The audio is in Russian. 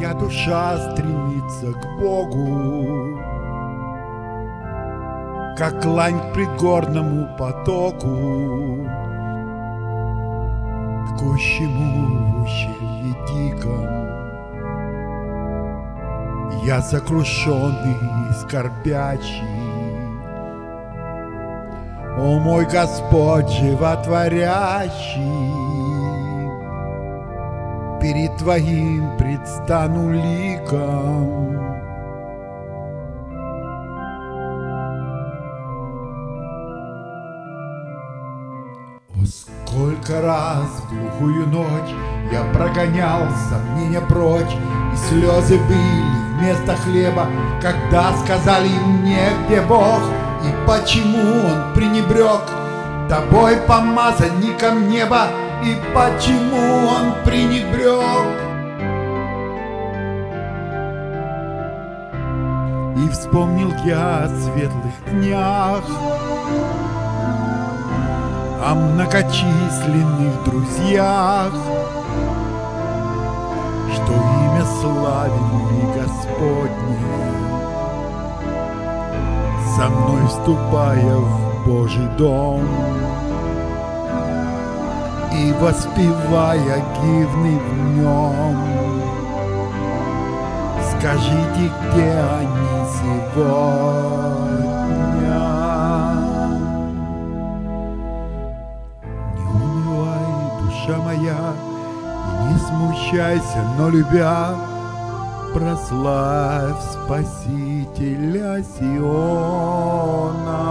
Моя душа стремится к Богу, как лань к пригорному потоку, текущему в ущелье диком. Я сокрушенный и скорбячий, о мой Господь животворящий, перед Твоим предстану ликом. О, сколько раз в глухую ночь я прогонял сомнения прочь, и слезы были вместо хлеба, когда сказали мне, где Бог и почему Он пренебрег Тобой, помазанником неба, и почему Он пренебрег. И вспомнил я о светлых днях, о многочисленных друзьях, что имя славили Господне, со мной вступая в Божий дом и воспевая гимны в нем. Скажите, где они сегодня? Не унывай, душа моя, и не смущайся, но любя, прославь Спасителя Сиона.